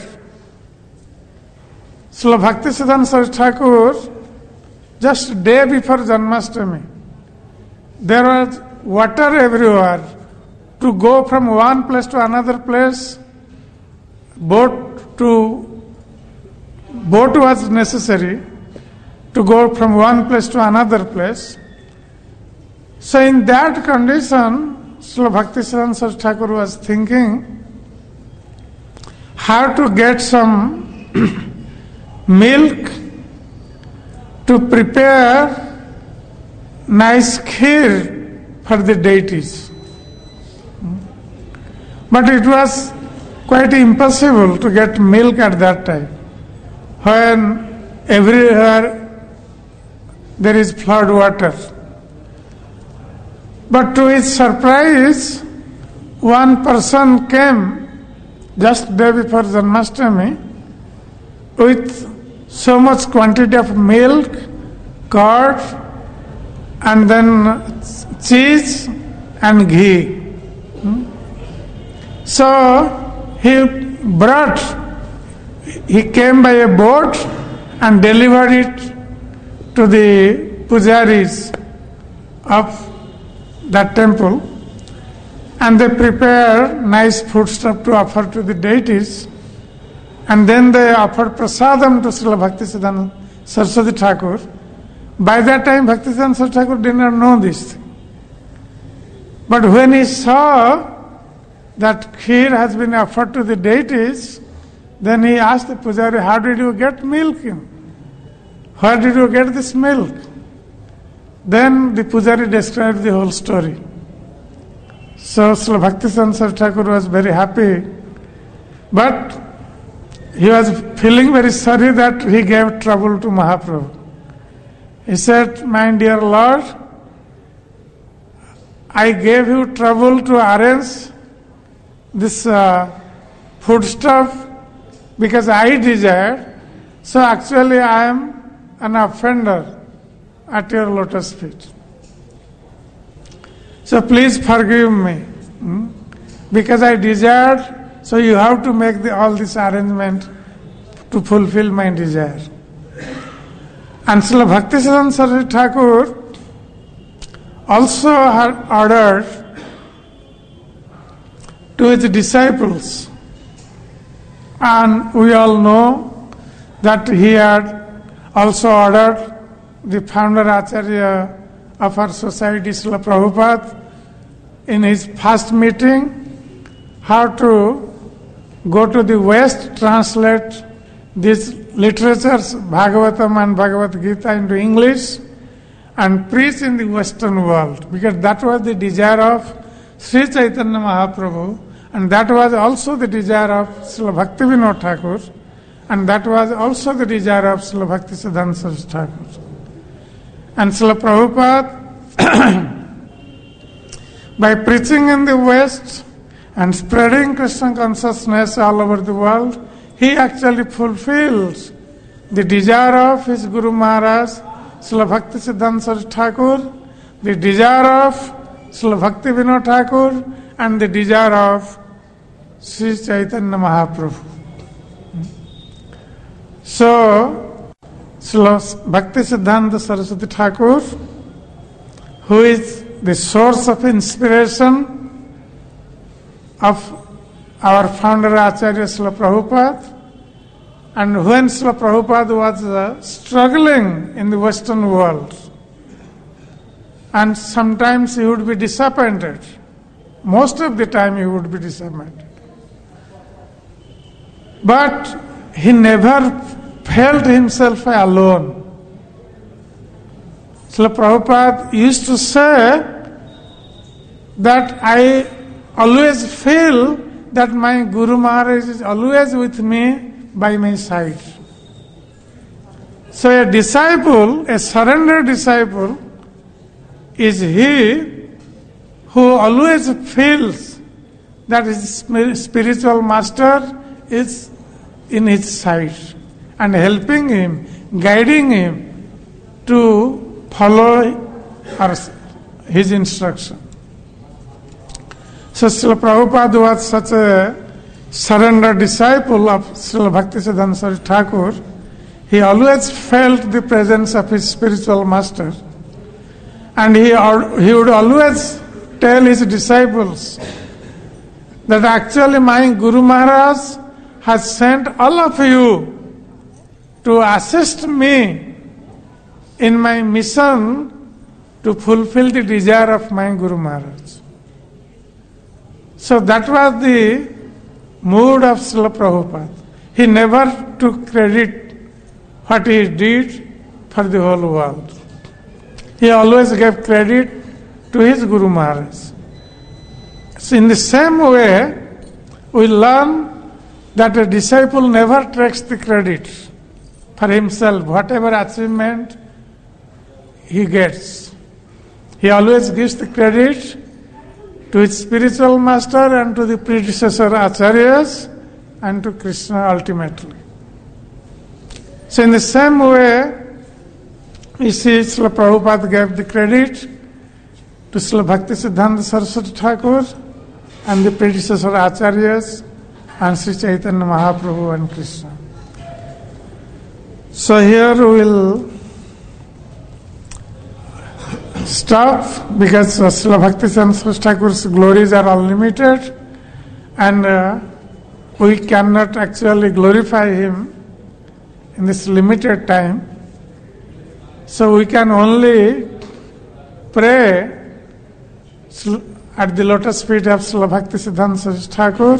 Srila Bhaktisiddhanta Saraswati Thakur, just day before Janmashtami, there was water everywhere. To go from one place to another place, boat to boat was necessary to go from one place to another place. So in that condition, Srila Bhaktisiddhanta Saraswati Thakur was thinking how to get some milk to prepare nice kheer for the deities. But it was quite impossible to get milk at that time, when everywhere there is flood water. But to his surprise, one person came just day before Janmashtami with so much quantity of milk, curd, and then cheese and ghee. So he brought, he came by a boat and delivered it to the pujaris of that temple, and they prepare nice foodstuff to offer to the deities, and then they offered prasadam to Srila Bhaktisiddhanta Saraswati Thakur. By that time, Bhaktisiddhanta Saraswati Thakur did not know this thing. But when he saw that kheer has been offered to the deities, then he asked the pujari, how did you get milk in? Where did you get this milk? Then the pujari described the whole story. So Srila Bhaktisiddhanta Saraswati Thakur was very happy, but he was feeling very sorry that he gave trouble to Mahaprabhu. He said, my dear Lord, I gave you trouble to arrange this uh, foodstuff because I desired, so actually I am an offender at your lotus feet. So please forgive me, hmm? because I desired, so you have to make the, all this arrangement to fulfill my desire. And Srila Bhaktisiddhanta Saraswati Thakur also had ordered to his disciples, and we all know that he had also ordered the founder Acharya of our society, Srila Prabhupada, in his first meeting, how to go to the West, translate these literatures, Bhagavatam and Bhagavad Gita, into English and preach in the Western world, because that was the desire of Sri Chaitanya Mahaprabhu, and that was also the desire of Srila Bhaktivinoda Thakur, and that was also the desire of Srila Bhaktisiddhanta Saraswati Thakur. And Srila Prabhupada, by preaching in the West and spreading Krishna consciousness all over the world, he actually fulfills the desire of his Guru Maharaj, Srila Bhaktisiddhanta Saraswati Thakur, the desire of Srila Bhaktivinoda Thakur, and the desire of Sri Chaitanya Mahaprabhu. So, Srila Bhaktisiddhanta Saraswati Thakur, who is the source of inspiration of our founder Acharya Srila Prabhupada, and when Srila Prabhupada was uh, struggling in the Western world, and sometimes he would be disappointed, most of the time he would be disappointed, but he never felt himself alone. Srila Prabhupada used to say that I always feel that my Guru Maharaj is always with me by my side. So a disciple, a surrendered disciple, is he who always feels that his spiritual master is in his side and helping him, guiding him to follow his instruction. So Srila Prabhupada was such a surrendered disciple of Srila Bhaktisiddhanta Saraswati Thakur. He always felt the presence of his spiritual master. And he, he would always tell his disciples that actually my Guru Maharaj has sent all of you to assist me in my mission to fulfill the desire of my Guru Maharaj. So that was the mood of Srila Prabhupada. He never took credit what he did for the whole world. He always gave credit to his Guru Maharaj. So in the same way, we learn that a disciple never takes the credit for himself. Whatever achievement he gets, he always gives the credit to his spiritual master and to the predecessor acharyas and to Krishna ultimately. So in the same way, we see Srila Prabhupada gave the credit to Srila Bhaktisiddhanta Saraswati Thakur and the predecessor acharyas and Sri Chaitanya Mahaprabhu and Krishna. So here we will stop because uh, Srila Bhaktisiddhanta Saraswati Thakur's glories are unlimited and uh, we cannot actually glorify him in this limited time. So we can only pray at the lotus feet of Srila Bhaktisiddhanta Saraswati Thakur,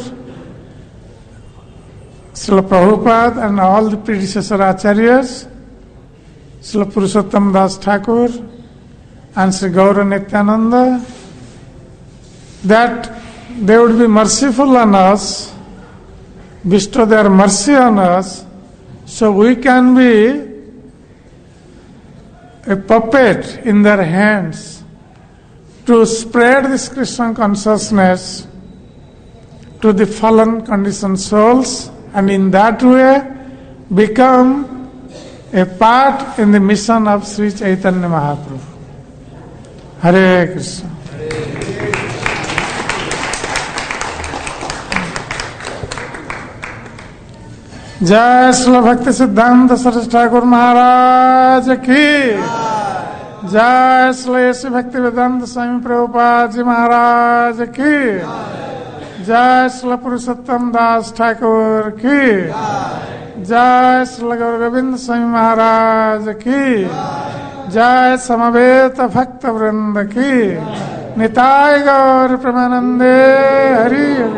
Srila Prabhupada and all the predecessor acharyas, Srila Purushottam Das Thakur and Sri Gaura Nityananda, that they would be merciful on us, bestow their mercy on us, so we can be a puppet in their hands to spread this Krishna consciousness to the fallen conditioned souls, and in that way become a part in the mission of Sri Chaitanya Mahaprabhu. Hare Krishna. जय श्री भक्ति सिद्धांत सरस्वती ठाकुर महाराज की जय श्री श्री भक्ति वेदांत स्वामी प्रभुपाद जी महाराज की जय श्री पुरुषोत्तम दास ठाकुर की जय श्री गौर गोविंद स्वामी महाराज की जय समवेत भक्त वृंद की निताय गौर प्रेमानंदे हरि